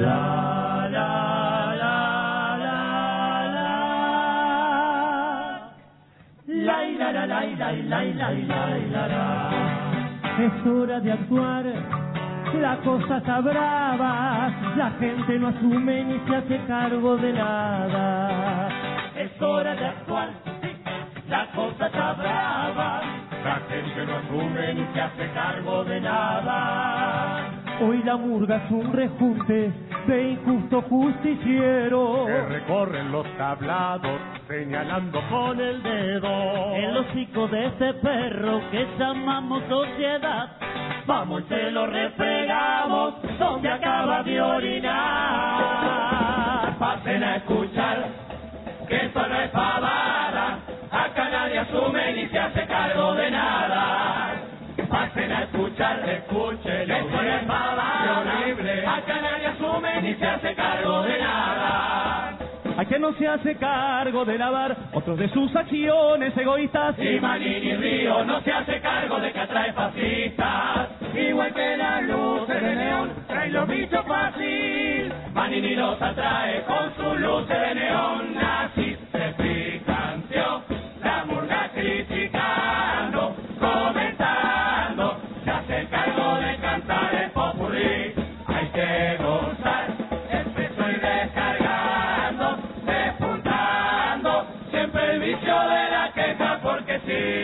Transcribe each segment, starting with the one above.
Es hora de actuar, la cosa está brava, la gente no asume ni se hace cargo de nada. Es hora de actuar, la cosa está brava, la gente no asume ni se hace cargo de nada. Hoy la murga es un rejunte de injusto justiciero que recorren los tablados señalando con el dedo el hocico de este perro que llamamos sociedad. Vamos y se lo refregamos donde acaba de orinar. Pasen a escuchar que esto no es pavada, acá nadie asume ni se hace cargo de nada. Pasen a escuchar, escuchen, esto no es pavada, horrible, acá nadie asume ni se hace cargo de nada. ¿A quién no se hace cargo de lavar otros de sus acciones egoístas? Y Manini Río no se hace cargo de que atrae fascistas. Igual que las luces de neón traen los bichos fácil. Manini los atrae con sus luces de neón. Nazis se picanteó, la murga criticando, comentando, se hace cargo de cantar el popurrí. Hay que gozar, expreso y descargando, despuntando, siempre el vicio de la queja porque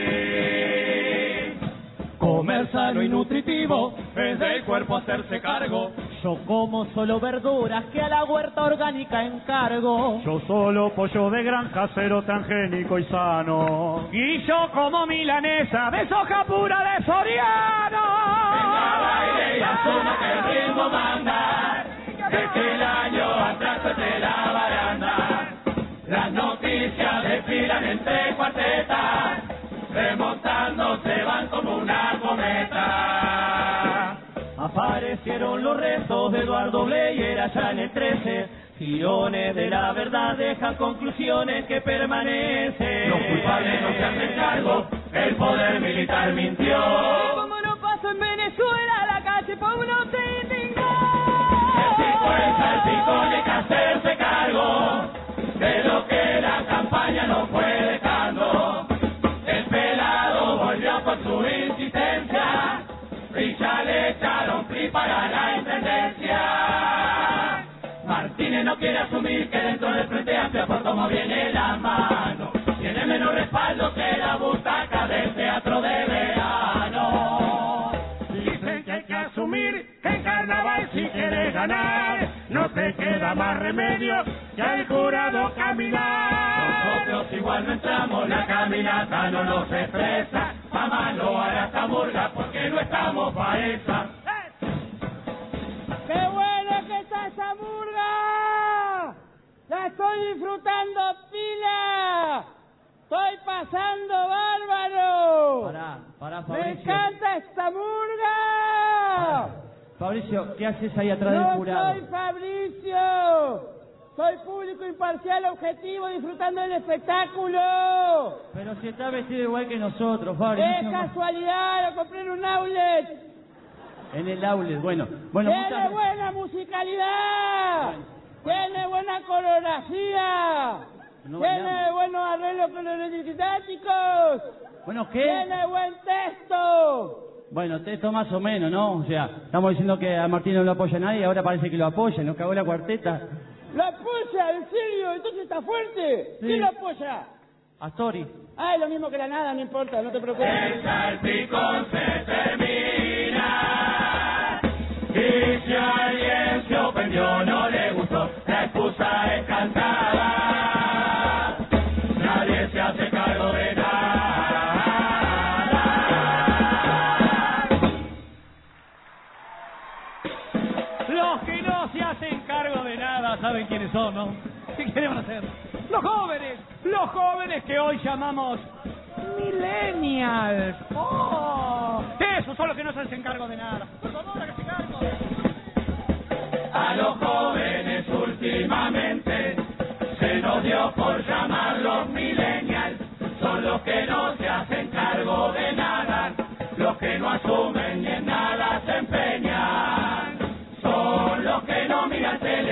sí. Comer sano y nutritivo es del cuerpo hacerse cargo. Yo como solo verduras que a la huerta orgánica encargo. Yo solo pollo de granja, cero transgénico y sano. Y yo como milanesa de soja pura de Soriano. Venga, baile y asuma que el ritmo manda. Desde el año atrás de la baranda. Las noticias desfilan entre cuartetas, remontando se van como una cometa. Aparecieron los restos de Eduardo Bleyer allá en el 13. Girones de la verdad dejan conclusiones que permanecen. Los culpables no se hacen cargo, el poder militar mintió. Como no pasó en Venezuela, la calle Pablo se indignó. El pico hay que hacerse cargo de lo que la campaña no fue dejando. El pelado volvió con su insistencia y ya le echaron PRI para la intendencia. Martínez no quiere asumir que dentro del Frente Amplio, por cómo viene la mano, tiene menos respaldo que la butaca del Teatro de Verano. Dicen que hay que asumir que en carnaval si quieres ganar no te queda más remedio que al jurado caminar. Nosotros igual no entramos, la caminata no nos estresa. Mamá no hará esta murga porque no estamos pa' esa. ¡Qué bueno que está esa murga! ¡La estoy disfrutando pila! ¡Estoy pasando bárbaro! Pará, ¡Me Fabricio. encanta esta murga! Fabricio, ¿qué haces ahí atrás del ¡No jurado? soy Fabricio! Soy público imparcial, objetivo, disfrutando del espectáculo. Pero si está vestido igual que nosotros, ¡Es Fabricio. casualidad! Lo compré en un outlet. En el outlet, bueno. Tiene buena musicalidad. Tiene buena coreografía. No Tiene bailamos. buenos arreglos coreográficos. Bueno, ¿qué? Tiene buen texto. Bueno, esto más o menos, ¿no? O sea, estamos diciendo que a Martín no lo apoya nadie y ahora parece que lo apoya. Nos cagó la cuarteta. ¿Lo apoya? ¿En serio? ¿Entonces está fuerte? Sí. ¿Quién lo apoya? Astori. Ah, es lo mismo que la nada, no importa, no te preocupes. El salpicón se termina. Y si alguien se ofendió, no le gustó, la excusa es cantada. Nadie se hace cargo de nada. Los que no se hacen cargo de nada saben quiénes son, ¿no? ¿Qué queremos hacer? Los jóvenes que hoy llamamos millennials. ¡Oh! Esos son los que no se hacen cargo de nada. Por favor, hágase cargo. A los jóvenes últimamente se nos dio por llamarlos millennials. Son los que no se hacen cargo de nada, los que no asumen ni en nada se empeñan. Son los que no miran tele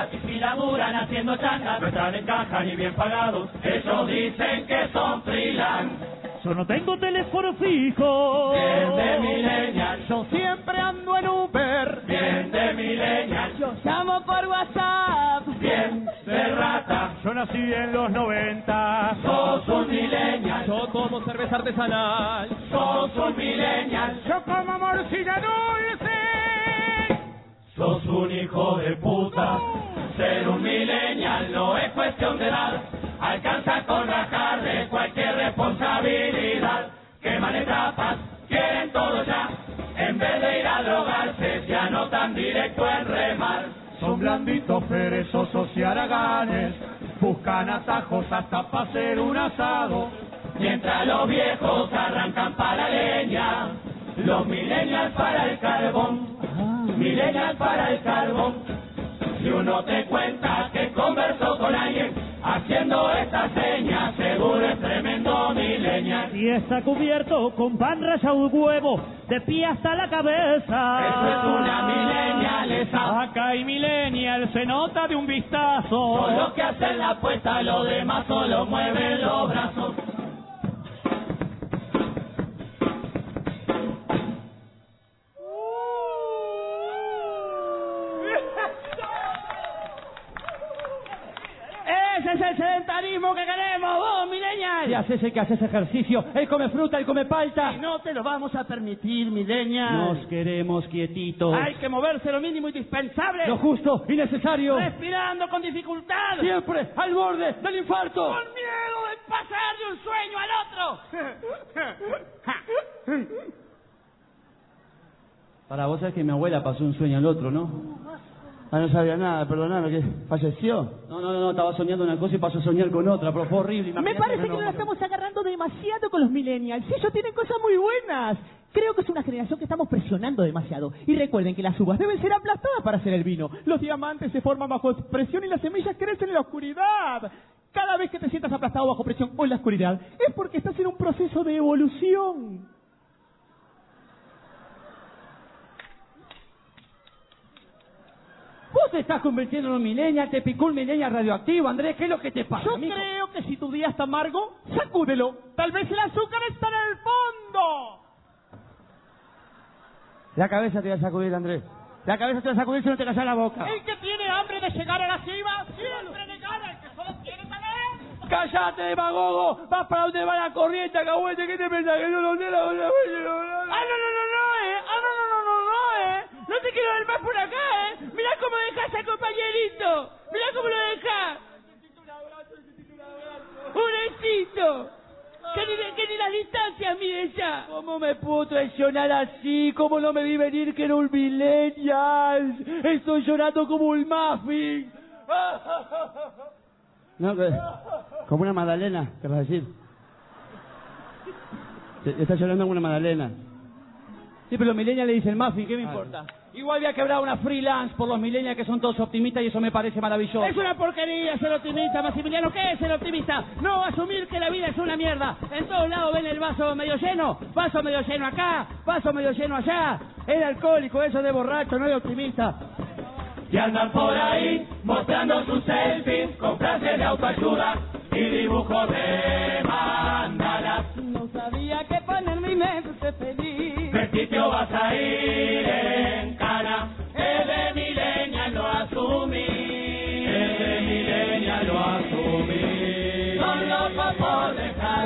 gratis y laburan haciendo changas. No están en caja ni bien pagados, ellos dicen que son freelance. Yo no tengo teléfono fijo. Bien de millennial. Yo siempre ando en Uber. Bien de millennial. Yo llamo por WhatsApp. Bien de rata. Yo nací en los 90. Sos un millennial. Yo tomo cerveza artesanal. Sos un millennial. Yo como morcilla dulce. Sos un hijo de puta. Ser un millennial no es cuestión de edad. Alcanza con rajar de cualquier responsabilidad. Queman etapas, quieren todo ya. En vez de ir a drogarse, se anotan directo en remar. Son blanditos, perezosos y haraganes. Buscan atajos hasta para hacer un asado. Mientras los viejos arrancan para la leña, los millennials para el carbón. Millennials para el carbón. Si uno te cuenta que conversó con alguien haciendo esta seña, seguro es tremendo millennial. Y está cubierto con pan rallado y huevo, de pie hasta la cabeza. Eso es una millennialesa. Acá hay millennial, se nota de un vistazo. Son los que hacen la apuesta, los demás solo mueven los brazos. ¡Ese es el sedentarismo que queremos, vos, millennial! Si haces el que haces ejercicio, él come fruta, él come palta. Y no te lo vamos a permitir, millennial. Nos queremos quietitos. Hay que moverse lo mínimo indispensable. Lo justo y necesario. Respirando con dificultad. Siempre al borde del infarto. Con miedo de pasar de un sueño al otro. Para vos sabés que mi abuela pasó un sueño al otro, ¿no? Ah, no sabía nada, perdóname, ¿qué? ¿Falleció? No, estaba soñando una cosa y pasó a soñar con otra, pero fue horrible. Me parece que nos la estamos agarrando demasiado con los millennials. Ellos tienen cosas muy buenas. Creo que es una generación que estamos presionando demasiado. Y recuerden que las uvas deben ser aplastadas para hacer el vino. Los diamantes se forman bajo presión y las semillas crecen en la oscuridad. Cada vez que te sientas aplastado bajo presión o en la oscuridad, es porque estás en un proceso de evolución. Vos te estás convirtiendo en un millennial, te picó un millennial radioactivo, Andrés, ¿qué es lo que te pasa, Yo amigo? creo que si tu día está amargo, sacúdelo. Tal vez el azúcar está en el fondo. La cabeza te va a sacudir, Andrés. La cabeza te va a sacudir si no te callas la boca. El que tiene hambre de llegar a la cima, siempre le gana. El que solo quiere saber. ¡Cállate, demagogo! ¡Vas para donde va la corriente, cahuete! ¿Qué te pensás que yo no sé la cosa? No te quiero ver más por acá, Mirá cómo dejás a compañerito. Mirá cómo lo dejás. Un besito. Que ni las distancias mide ya. ¿Cómo me puedo traicionar así? ¿Cómo no me vi venir que era un millennial? Estoy llorando como un muffin. No, como una magdalena, querrás decir. Está llorando como una magdalena. Sí, pero los millennials le dicen muffin, ¿qué me importa? Igual voy a quebrar una freelance por los millennials que son todos optimistas y eso me parece maravilloso. Es una porquería ser optimista, Maximiliano. ¿Qué es ser optimista? No asumir que la vida es una mierda. En todos lados ven el vaso medio lleno acá, vaso medio lleno allá. Es alcohólico, eso de borracho, no es optimista. Y andan por ahí mostrando sus selfies con frases de autoayuda y dibujos de mandalas. No sabía qué ponerme y me puse feliz. ¿Qué sitio vas a ir en cana? Es de millennial lo asumí. Es de millennial lo asumí. Son locos por dejar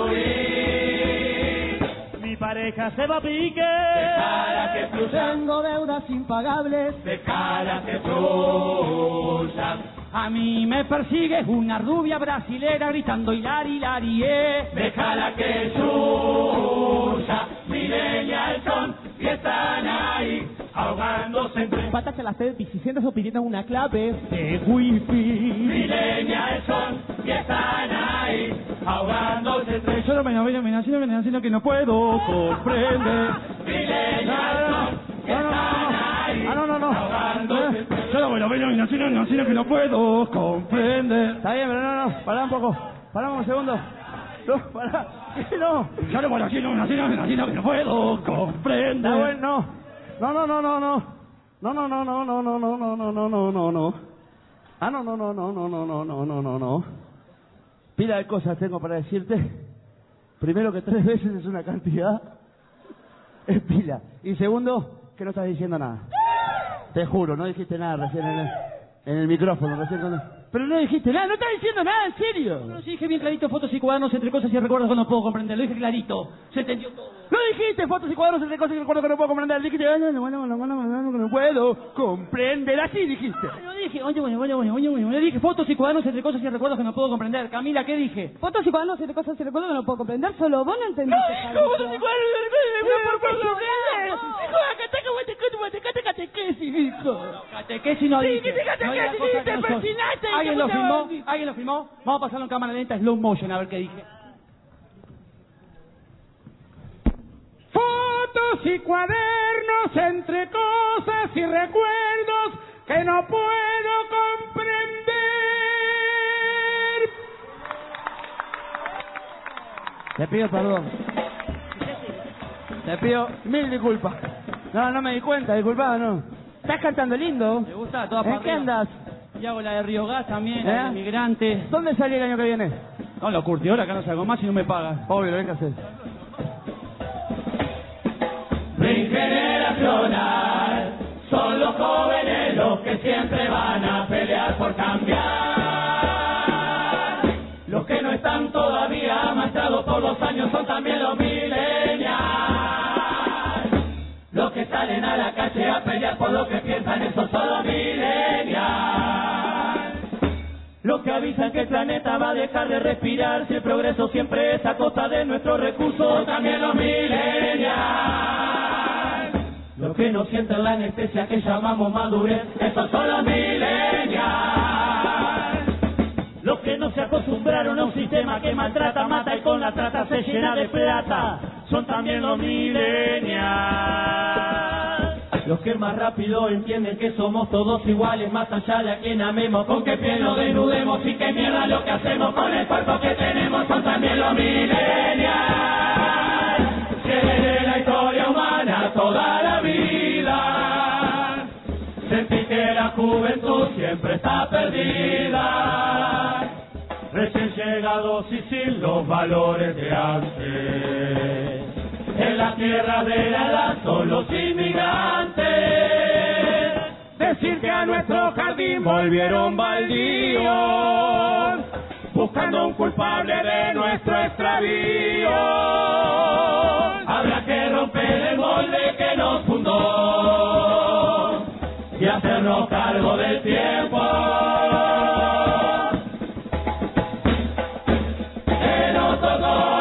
fluir. Mi pareja se va a pique. Dejala que fluya. Tengo deudas impagables. Dejala que fluya. A mí me persigue una rubia brasilera gritando hilari, hilari, Déjala que suya, millennials son y están ahí, ahogándose entre Patas a las selfies o pidiendo una clave de wifi. millennials son y están ahí, ahogándose entre Yo no me imagino sino que no puedo comprender. millennials son y están ahí, ahogándose entre Yo no me imagino que no puedo comprender. Está bien, pero no, pará un poco. Paramos un segundo. No, pará. ¿Qué no? Yo no me imagino que no puedo comprender. Está bueno, no. No. Ah, no. Pila de cosas tengo para decirte. Primero, que 3 veces es una cantidad. Es pila. Y segundo, que no estás diciendo nada. Te juro, no dijiste nada recién en el micrófono. Pero no dijiste nada, no estás diciendo nada, en serio. No, sí, dije bien clarito, fotos y cuadernos entre cosas y recuerdos que no puedo comprender. Lo dije clarito, se entendió todo. No dijiste fotos y cuadernos entre cosas y recuerdos que no puedo comprender. Dijiste, no puedo comprender. Así dijiste. No dije, oye, dije fotos y cuadernos entre cosas y recuerdos que no puedo comprender. Camila, ¿qué dije? Fotos y cuadernos entre cosas y recuerdos que no puedo comprender. Solo vos no entendiste. Fotos y cuadernos entre cosas y recuerdos que no puedo comprender. Catequesis no dije. ¿Alguien lo filmó? Vamos a pasarlo en cámara lenta, slow motion, a ver qué dije. Fotos y cuadernos entre cosas y recuerdos que no puedo comprender. Te pido perdón. Te pido 1000 disculpas. No me di cuenta, disculpa, no. Estás cantando lindo. ¿Te gusta? Toda para ¿En qué arriba. andas? Y hago la de Río Gas también, la de Migrantes. ¿Dónde salí el año que viene? No, lo curtidor, acá no salgo más y no me pagan. Obvio, lo hay que hacer. Ring generacional, son los jóvenes los que siempre van a pelear por cambiar. Los que no están todavía amastrados por los años son también los millennials. Los que salen a la calle a pelear por lo que piensan, esos son los millennials. Los que avisan que el planeta va a dejar de respirar si el progreso siempre es a costa de nuestros recursos, son también los millennials. Los que no sienten la anestesia que llamamos madurez, esos son los millennials. Los que no se acostumbraron a un sistema que maltrata, mata y con la trata se llena de plata, son también los millennials. Los que más rápido entienden que somos todos iguales, más allá de a quien amemos, con qué piel nos desnudemos y qué mierda lo que hacemos con el cuerpo que tenemos, son también los millennials. Que la historia humana toda la vida sentí que la juventud siempre está perdida, recién llegados y sin los valores de antes. En la tierra de la edad son los inmigrantes. Decir que a nuestro jardín volvieron baldíos, buscando un culpable de nuestro extravío. Habrá que romper el molde que nos fundó y hacernos cargo del tiempo. Que nos tocó.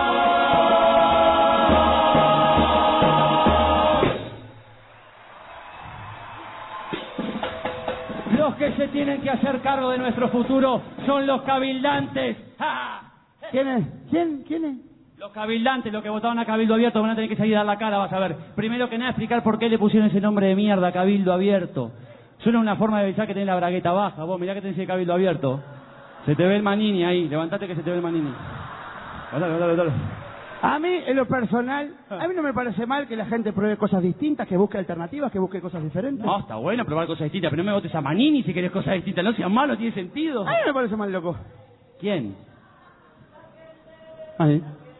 Los que se tienen que hacer cargo de nuestro futuro son los cabildantes. ¡Ja! ¿Quién es? ¿Quién es? Los cabildantes, los que votaban a Cabildo Abierto, van a tener que salir a dar la cara, vas a ver. Primero que nada, explicar por qué le pusieron ese nombre de mierda, Cabildo Abierto. Suena una forma de pensar que tenés la bragueta baja. Vos mirá que tenés el Cabildo Abierto. Se te ve el Manini ahí, levantate que se te ve el Manini. Dale. A mí, en lo personal, a mí no me parece mal que la gente pruebe cosas distintas, que busque alternativas, que busque cosas diferentes. No, está bueno probar cosas distintas, pero no me votes a Manini si querés cosas distintas. No seas malo, tiene sentido. A mí no me parece mal, loco. ¿Quién? Ahí.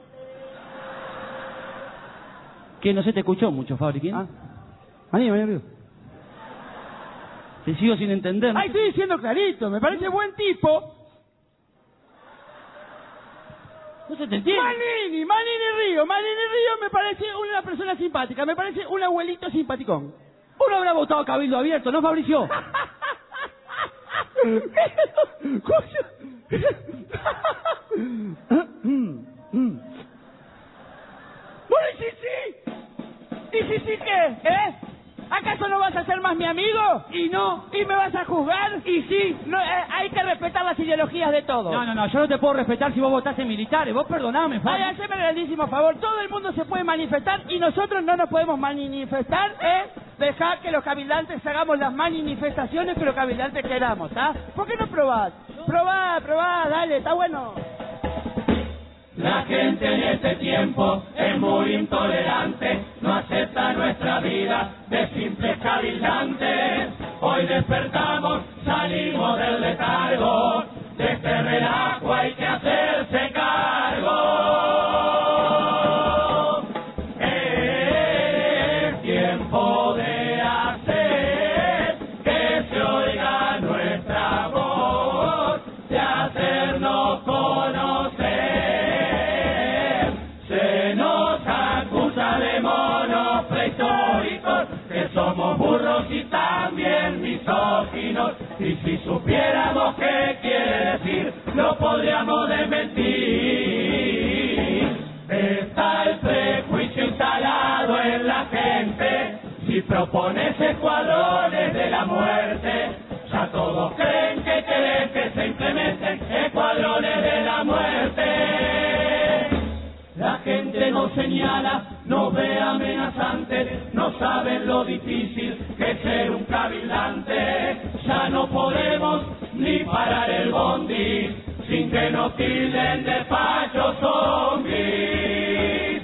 ¿Qué? No se te escuchó mucho, Fabri. ¿Quién? Manini. Te sigo sin entender. Ay, estoy diciendo clarito, me parece buen tipo. No se te entiende. Manini Río me parece una persona simpática, me parece un abuelito simpaticón. Uno habrá votado a Cabildo Abierto, ¿no, Fabricio? Bueno, ¿y si sí qué? ¿Acaso no vas a ser más mi amigo? Y no. ¿Y me vas a juzgar? Y sí. No, hay que respetar las ideologías de todos. No, yo no te puedo respetar si vos votás en militares. Vos perdoname, Fabri. Ay, haceme el grandísimo favor. Todo el mundo se puede manifestar y nosotros no nos podemos manifestar, Dejá que los cabildantes hagamos las manifestaciones que los cabildantes queramos, ¿ah? ¿Por qué no probás? Probá, dale, está bueno. La gente en este tiempo es muy intolerante, no acepta nuestra vida de simples cabildantes. Hoy despertamos, salimos de somos burros y también misóginos, y si supiéramos qué quiere decir, lo podríamos desmentir. Está el prejuicio instalado en la gente, si propones escuadrones de la muerte, ya todos creen que querés que se implementen escuadrones de la muerte. La gente nos señala, nos ve amenazantes, no saben lo difícil que es ser un cabildante. Ya no podemos ni parar el bondi sin que nos tilden de fachos zombies.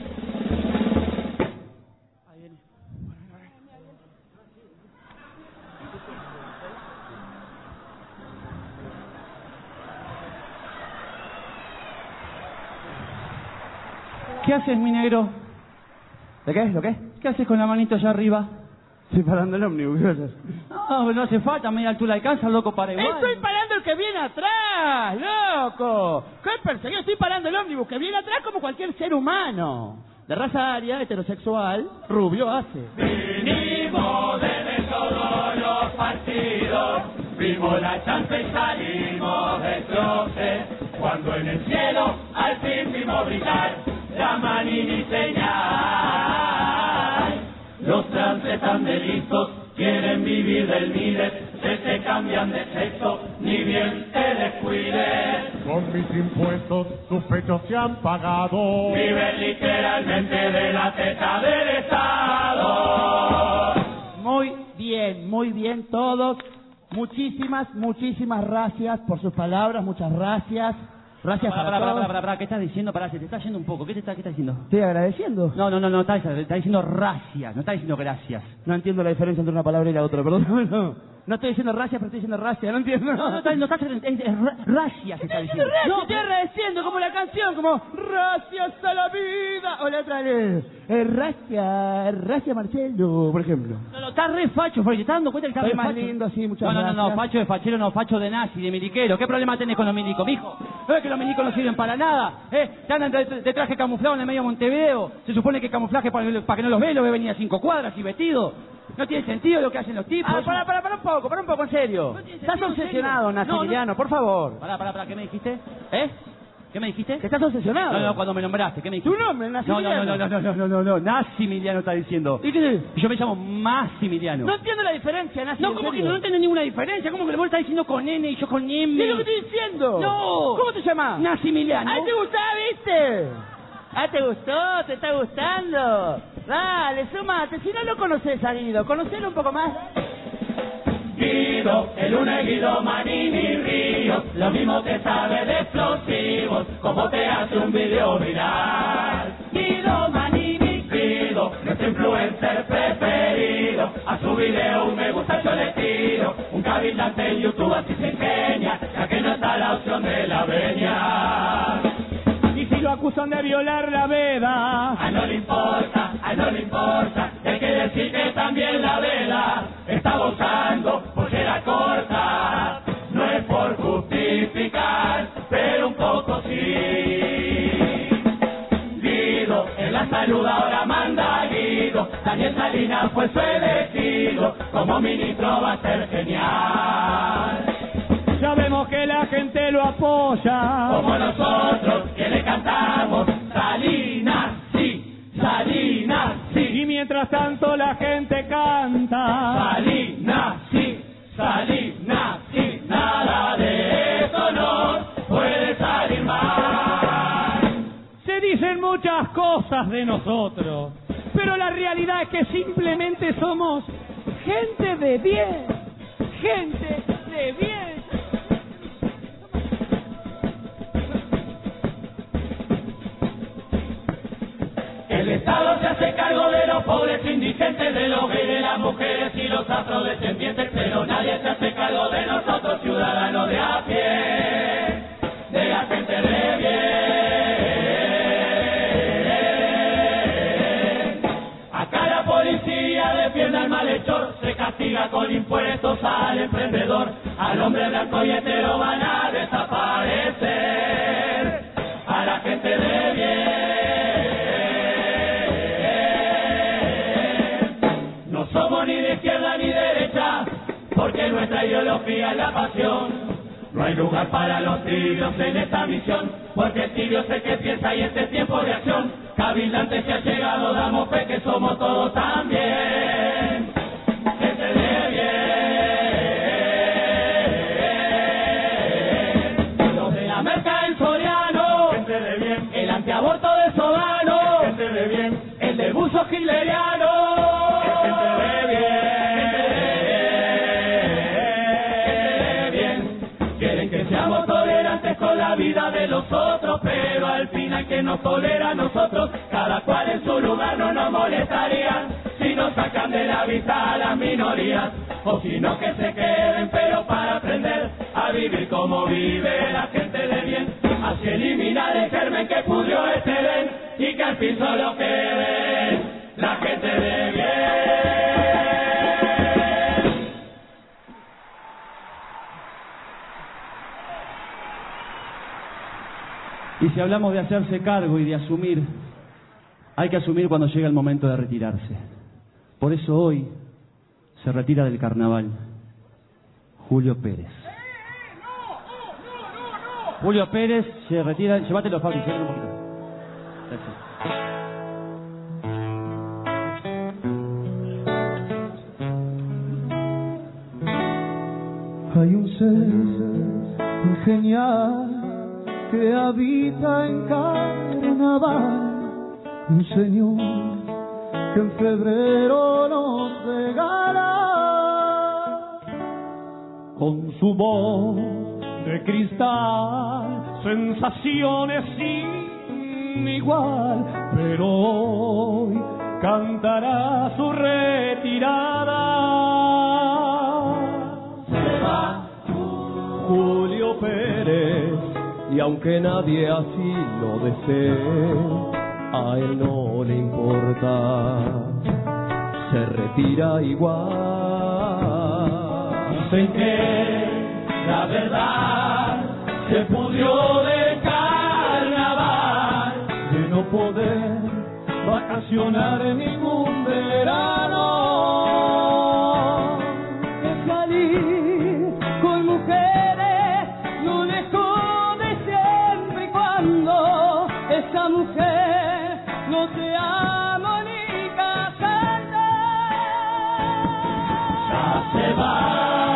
¿Qué haces, mi negro? ¿De qué? ¿Lo qué? ¿Qué haces con la manito allá arriba? Estoy parando el ómnibus, ¿qué haces? No, no hace falta, media altura alcanza, loco, para igual. Estoy parando el que viene atrás, loco. ¿Qué perseguido? Estoy parando el ómnibus que viene atrás como cualquier ser humano. De raza aria, heterosexual, rubio hace. Vinimos desde todos los partidos, vimos la chance y salimos del closet. Cuando en el cielo al fin vimos brillar la Manini señal. Los trans están de listos, quieren vivir del Mides, se te cambian de sexo, ni bien te descuides. Con mis impuestos sus pechos se han pagado. Viven literalmente de la teta del Estado. Muy bien todos. Muchísimas gracias por sus palabras, muchas gracias. Gracias a todos. Pará, ¿qué estás diciendo? Pará, se te está yendo un poco. ¿Qué estás diciendo? Estoy agradeciendo. No, está diciendo gracias, no está diciendo gracias. No entiendo la diferencia entre una palabra y la otra, perdón. No estoy diciendo gracias, pero estoy diciendo gracias, no entiendo. No, gracias está diciendo. No, estoy agradeciendo como la canción, como gracias a la vida. O la otra vez, gracias Marcelo, por ejemplo. No, está re facho, porque te estás dando cuenta que está Estoy re más facho. lindo, sí, muchas gracias. No, facho de fachero, no, facho de nazi, de miliquero. ¿Qué problema tenés con los milicos, mijo? ¿No es que los milicos no sirven para nada? Te andan de traje camuflado en el medio de Montevideo. Se supone que camuflaje para que no los veas, lo ve venir a 5 cuadras y vestido. No tiene sentido lo que hacen los tipos. Para un poco, en serio. Estás obsesionado, Nacimiliano, por favor. Pará, ¿qué me dijiste? ¿Qué me dijiste? Que estás obsesionado. No, cuando me nombraste, ¿qué me dijiste? ¿Tu nombre, Nacimiliano? No, Nacimiliano está diciendo. ¿Y qué? Yo me llamo Massimiliano. No entiendo la diferencia, Nazi. No, ¿cómo que no entiendo ninguna diferencia? ¿Cómo que vos estás diciendo con N y yo con M? ¿Qué es lo que estoy diciendo? No. ¿Cómo te llamas? Nacimiliano. ¡Ay, te gustaba, viste! ¡Ah, te gustó! ¡Te está gustando! Dale, sumate. Si no lo conoces a Guido, conocelo un poco más. Guido, el lunes Guido Manini Ríos, lo mismo que sabe de explosivos, como te hace un video viral. Guido Manini, Guido, nuestro influencer preferido, a su video un me gusta yo le tiro, un cabildante en YouTube así se enseña, ya que no está la opción de la veña. Y si lo acusan de violar la veda, A no le importa, hay que decir que también la vela estaba usando pollera corta. No es por justificar, pero un poco sí. Guido, en la salud ahora manda Guido. Daniel Salinas fue su elegido, como ministro va a ser genial. ya vemos que la gente lo apoya. Como nosotros que le cantamos Salinas, sí, Salinas, sí. Y mientras tanto la gente canta. Salinas, sí, nada de eso nos puede salir mal. Se dicen muchas cosas de nosotros, pero la realidad es que simplemente somos gente de bien. Gente de bien. El Estado se hace cargo de los pobres indigentes, de los gays, de las mujeres y los afrodescendientes, pero nadie se hace cargo de nosotros, ciudadanos de a pie, de la gente de bien. Acá la policía defiende al malhechor, se castiga con impuestos al emprendedor, al hombre blanco y hetero van a desaparecer, a la gente de bien. somos ni de izquierda ni derecha, porque nuestra ideología es la pasión. No hay lugar para los tibios en esta misión, porque el tibio es el que piensa y este es tiempo de acción. Cabildante se ha llegado, damos fe que somos todos también. Gente de bien. Los de la merca en Soriano. Gente de bien. El antiaborto de Sodano. Gente de bien. El del buzo hitleriano. Gente de bien. Seamos tolerantes con la vida de los otros, pero al final que nos tolera a nosotros, cada cual en su lugar no nos molestaría si nos sacan de la vista a las minorías, o si no que se queden, pero para aprender a vivir como vive la gente de bien, así eliminar el germen que pudrió este Edén y que al fin solo quede la gente de bien. Y si hablamos de hacerse cargo y de asumir, hay que asumir cuando llega el momento de retirarse. Por eso hoy se retira del carnaval Julio Pérez. Julio Pérez se retira. Llévatelo, Fabri, llévatelo un poquito. Gracias. Hay un ser muy genial que habita en carnaval, un señor que en febrero nos regala con su voz de cristal sensaciones sin igual, pero hoy cantará su retirada. Se va Julio Pérez, y aunque nadie así lo desee, a él no le importa, se retira igual. Dicen que la verdad se pudrió del carnaval, de no poder vacacionar en ningún verano, de salir con mujeres no lejos de siempre, y cuando esa mujer no te ama ni casarte, ya se va.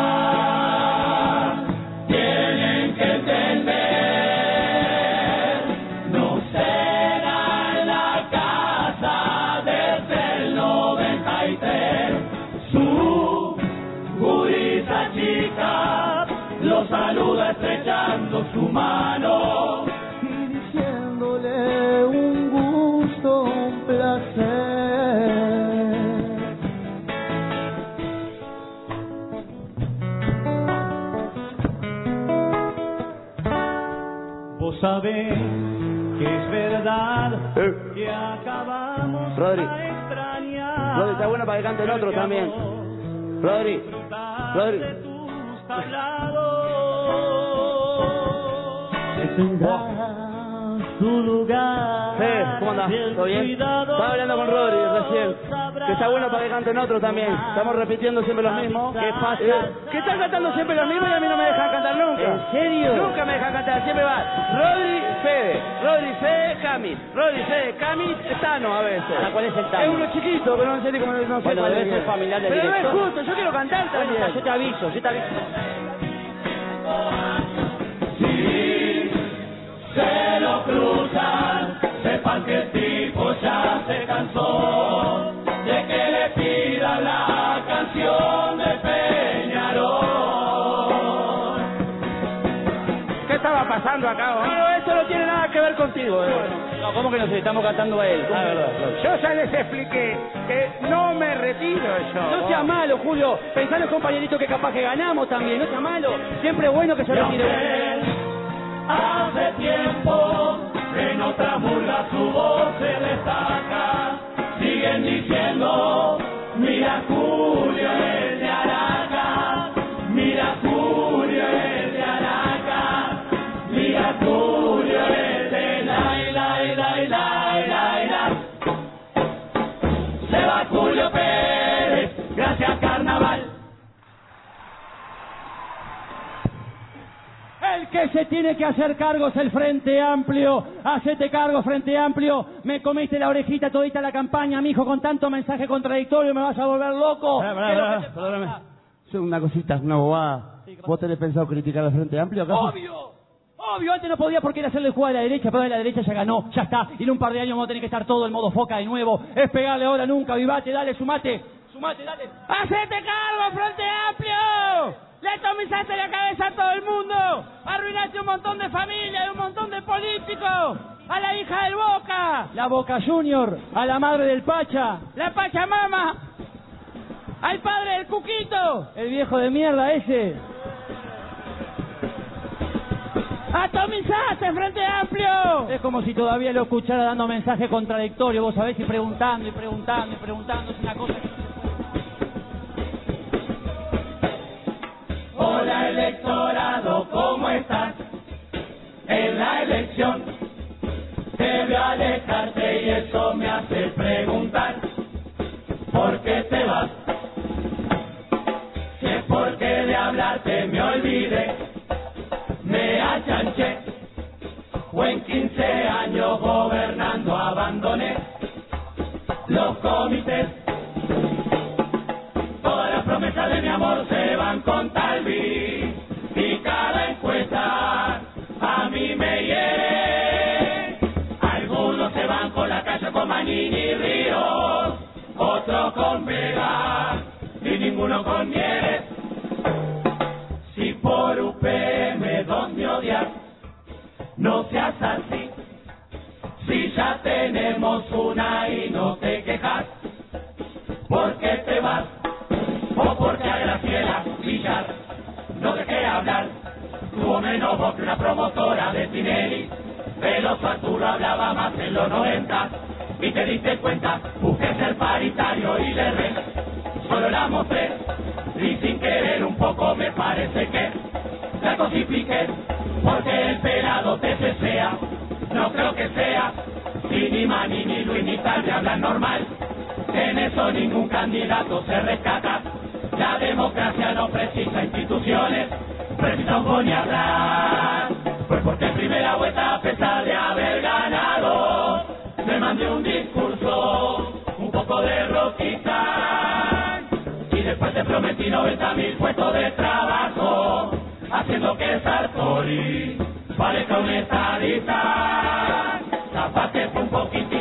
Tienen que entender, no será en la casa desde el 93. Su gurisa chica lo saluda estrechando su mano y diciéndole un gusto, un placer. Vos sabés que es verdad que acabamos Rodri. a extrañar. Rodri, está bueno para que cante el otro también. Rodri, Rodri. De tus tablados. Que tendrá su lugar. Sí, ¿cómo andás? ¿Todo bien? Estaba hablando con Rodri recién. Que está bueno para que canten otro también. Estamos repitiendo siempre los mismos. ¿Qué pasa? Que están cantando siempre los mismos y a mí no me dejan cantar nunca. ¿En serio? Nunca me dejan cantar. Siempre va Rodri, Fede, Cami, Rodri, Fede, Cami, Tano a veces. ¿Cuál es el Tano? Es uno chiquito, pero no sé cómo no sé Bueno, cuál debe es. ser familiar del Pero no es director. justo, yo quiero cantar también. Bueno, yo te aviso. Si se lo cruzan, sepan que el tipo ya se cansó de que le pidan la canción de Peñarol. ¿Qué estaba pasando acá? No, eso no tiene nada que ver contigo. No, ¿cómo que nos estamos cantando a él? Ah, verdad. Yo ya les expliqué que no me retiro yo. No sea malo, Julio. Pensá en los compañeritos que capaz que ganamos también. No sea malo. Siempre es bueno que se Y aunque retire. hace tiempo que en otra murga su voz se destaca, siguen diciendo, mira Julio es de Araca, mira Julio es de Araca, mira Julio es de la. Se va Julio Pérez, que se tiene que hacer cargo es el Frente Amplio. Hacete cargo, Frente Amplio. Me comiste la orejita todita la campaña, mijo, con tanto mensaje contradictorio, me vas a volver loco. Perdóname. Una cosita, una bobada. Sí, ¿Vos tenés pensado criticar al Frente Amplio acá? Obvio, antes no podía porque era hacerle jugar a la derecha, pero de la derecha ya ganó, ya está. Y en un par de años vamos a tener que estar todo en modo foca de nuevo. Es pegarle ahora nunca, vivate, dale, sumate, dale. ¡Hacete cargo, Frente Amplio! ¡Le atomizaste la cabeza a todo el mundo! ¡Arruinaste un montón de familias y un montón de políticos! ¡A la hija del Boca! La Boca Junior, a la madre del Pacha, ¡La Pachamama! ¡Al padre del Cuquito! el viejo de mierda ese. ¡Atomizaste, Frente Amplio! Es como si todavía lo escuchara dando mensaje contradictorio, vos sabés, y preguntando, es una cosa que... Hola electorado, ¿cómo estás? En la elección te veo alejarte y eso me hace preguntar ¿por qué te vas? Si es porque de hablarte me olvidé, me achanché, o en 15 años gobernando abandoné los comités. Todas las promesas de mi amor se van con tal vez y cada encuesta a mí me hiere. Algunos se van con la calle con Manini y Ríos, otros con Vega y ninguno con Mieres. Si por UPM2 me odias, no seas así. Si ya tenemos una y no te quejas, ¿por qué te vas? O porque a Graciela Villar no dejé hablar, tuvo menos voz que una promotora de Tinelli. Veloso Arturo hablaba más en los 90 y te diste cuenta, busqué ser paritario y le erré. Solo la mostré y sin querer un poco me parece que la cosifiqué, porque el pelado te desea. No creo que sea, si ni Mani, ni Luis, ni Tal me hablan normal. En eso ningún candidato se rescata. La democracia no precisa instituciones, precisa un buen hablar. Pues porque en primera vuelta, a pesar de haber ganado, me mandé un discurso, un poco de roquita. Y después te prometí 90.000 puestos de trabajo, haciendo que Sartori parezca un estadista. Zapate fue un poquitito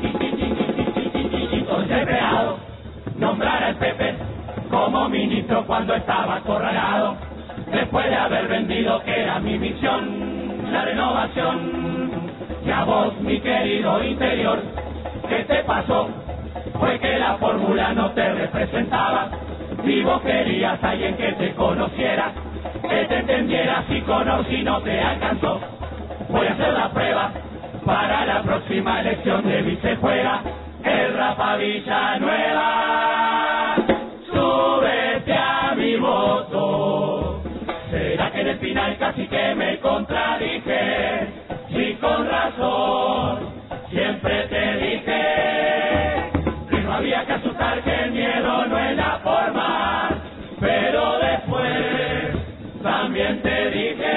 desesperado nombrar al Pepe como ministro cuando estaba acorralado, después de haber vendido que era mi misión, la renovación. Y a vos, mi querido Interior, ¿qué te pasó? Fue que la fórmula no te representaba, y vos querías a alguien que te conociera, que te entendiera, si con o si no te alcanzó. Voy a hacer la prueba para la próxima elección de vicejuega, el Rafa Villanueva. Súbete a mi voto. ¿Será que en el final casi que me contradije? Sí, con razón, siempre te dije que no había que asustar, que el miedo no es la forma, pero después también te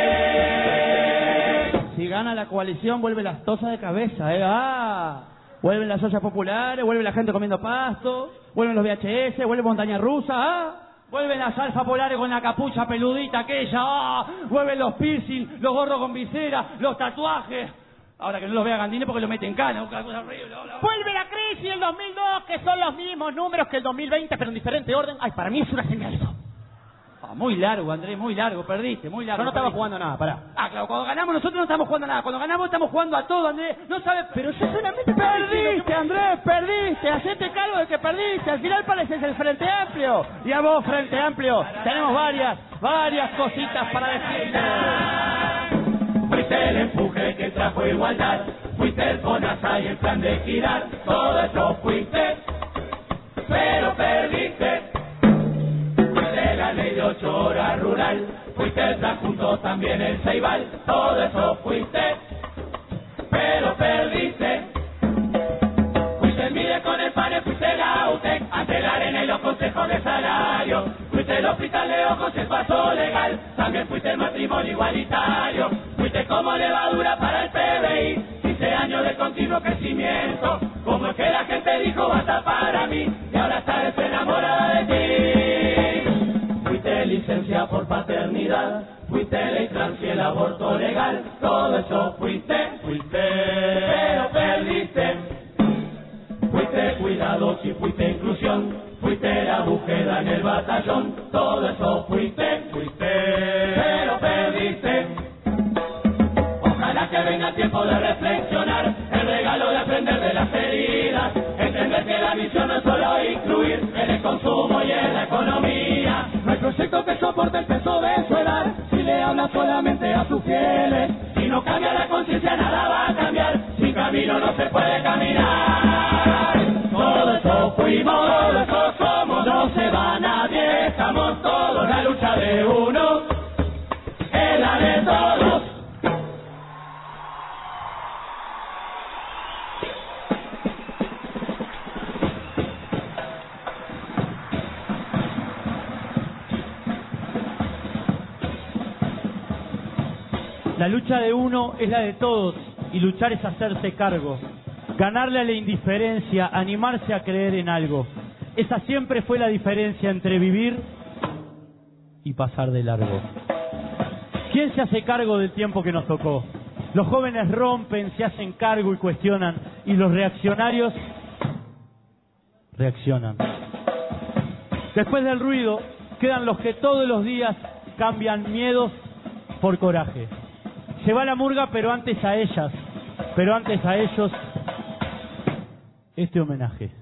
dije. Si gana la coalición, vuelve las tosas de cabeza, vuelven las ollas populares, vuelve la gente comiendo pasto, vuelven los VHS, vuelve montaña rusa, Vuelven las alfa polares con la capucha peludita aquella, vuelven los piercing, los gorros con visera, los tatuajes. Ahora que no los vea Gandini porque lo mete en cana, una cosa horrible. Vuelve la crisis del 2002, que son los mismos números que el 2020, pero en diferente orden. Ay, para mí es una señal eso. Muy largo, Andrés, muy largo, perdiste, muy largo. Yo no estaba jugando nada, pará. Claro, cuando ganamos nosotros no estamos jugando nada. Cuando ganamos estamos jugando a todo, Andrés. No sabes, pero yo solamente... Perdiste, Andrés, perdiste. Hacete cargo de que perdiste. Al final pareces el Frente Amplio. Y a vos, Frente Amplio, tenemos varias cositas para decirte. Fuiste el empuje que trajo igualdad, fuiste el FONASA y el plan de girar, todo eso fuiste, pero perdiste. Fuiste la ley de 8 horas rural, fuiste el plan junto, también el Ceibal, todo eso fuiste, pero perdiste. Fuiste el MIDE con el PANE, fuiste la UTEC, ante la arena y los consejos de salario, fuiste el hospital de ojos, el paso legal, también fuiste el matrimonio igualitario, fuiste ley trans y el aborto legal, todo eso fuiste, pero perdiste. Fuiste cuidados y fuiste inclusión, fuiste la búsqueda en el batallón, todo eso fuiste, pero perdiste. Ojalá que venga tiempo de reflexionar, el regalo de aprender de las heridas, entender que la misión no es solo incluir en el consumo y en la economía. No hay proyecto que soporte el peso de su edad, si le habla solamente a sus fieles. Si no cambia la conciencia nada va a cambiar, sin camino no se puede caminar. Todo eso fuimos, todo eso somos, no se va nadie, estamos todos, la lucha de uno es la de todos. La lucha de uno es la de todos y luchar es hacerse cargo. Ganarle a la indiferencia, animarse a creer en algo. Esa siempre fue la diferencia entre vivir y pasar de largo. ¿Quién se hace cargo del tiempo que nos tocó? Los jóvenes rompen, se hacen cargo y cuestionan, y los reaccionarios reaccionan. Después del ruido quedan los que todos los días cambian miedos por coraje. Se va la murga, pero antes a ellas, pero antes a ellos, este homenaje.